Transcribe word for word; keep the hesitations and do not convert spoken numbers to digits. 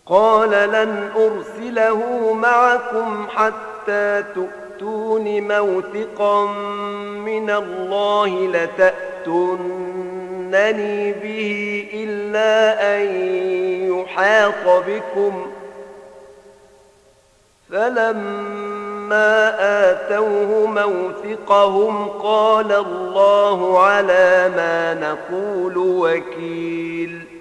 قال لن أرسله معكم حتى تؤتون موثقا من الله لتأتونني به إلا أن يحاط بكم. فلما آتوه موثقهم قال الله على ما نقول وكيل.